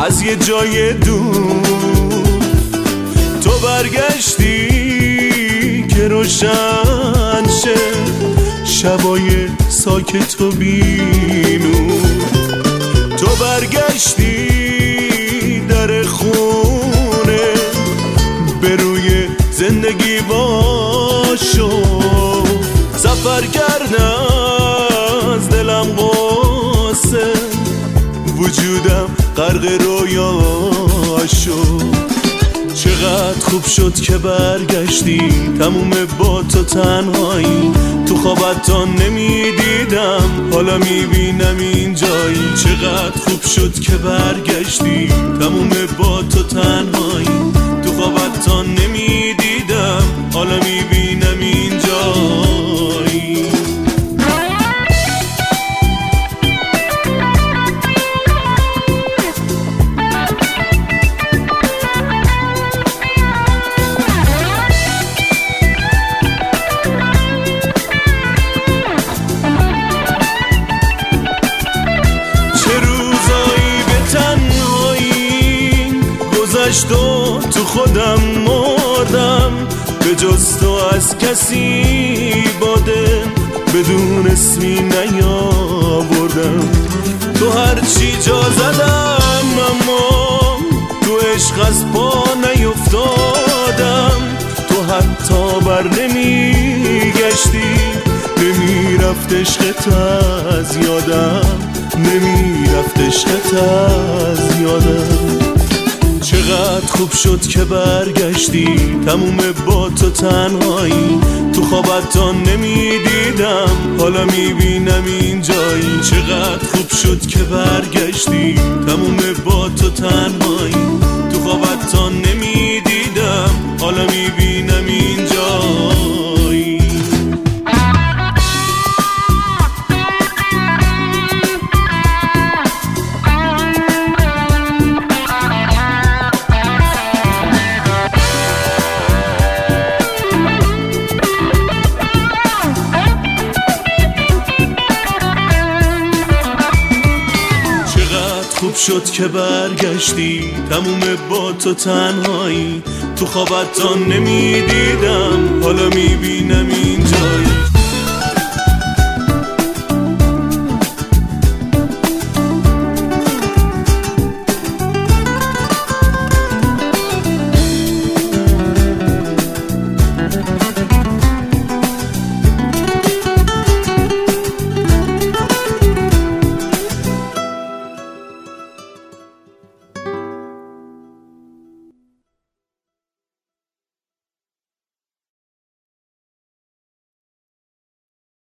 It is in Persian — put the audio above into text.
از یه جای دور. تو برگشتی که روشن شه شبای ساکت و بینور. تو برگشتی در خونه به روی زندگی باشو. سفر کردم از دلم قصه وجودم غرق رویاشو. چقدر خوب شد که برگشتی تموم با تو تنهایی. تو خوابت تا نمیدیدم حالا میبینم اینجایی. چقدر خوب شد که برگشتی تموم با تو تنهایی. تو خوابت تا نمیدیدم حالا میبینم اینجایی. تو تو خودم مردم به جز تو از کسی باده بدون اسمی نیاوردم. تو هرچی جا زدم اما تو عشق از پا نیفتادم. تو حتی بر نمیگشتی نمیرفت عشقت از یادم. نمیرفت عشقت از یادم. چقدر خوب شد که برگشتی تموم با تو تنهایی. تو خوابت تا نمیدیدم حالا میبینم اینجایی. چقدر خوب شد که برگشتی تموم با تو تنهایی. تو خوابت تا نمیدیدم حالا میبینم اینجایی. خوب شد که برگشتی تموم با تو تنهایی. تو خوابت تا نمیدیدم حالا میبینم اینجایی.